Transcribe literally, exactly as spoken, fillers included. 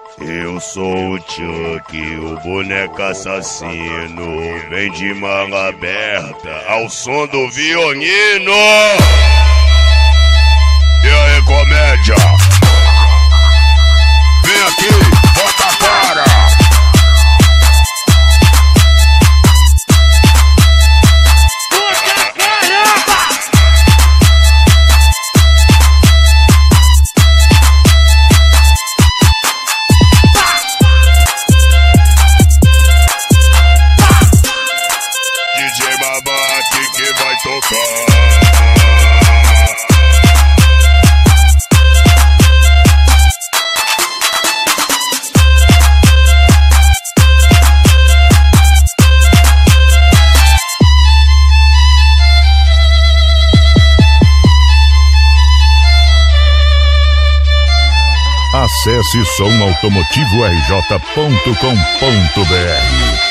Eu sou o Chuck, o boneco assassino. Vem de manga aberta ao som do violino. E aí, comédia? Vem aqui, bota a cara. Que vai tocar. Acesse som automotivo r j ponto com ponto b r.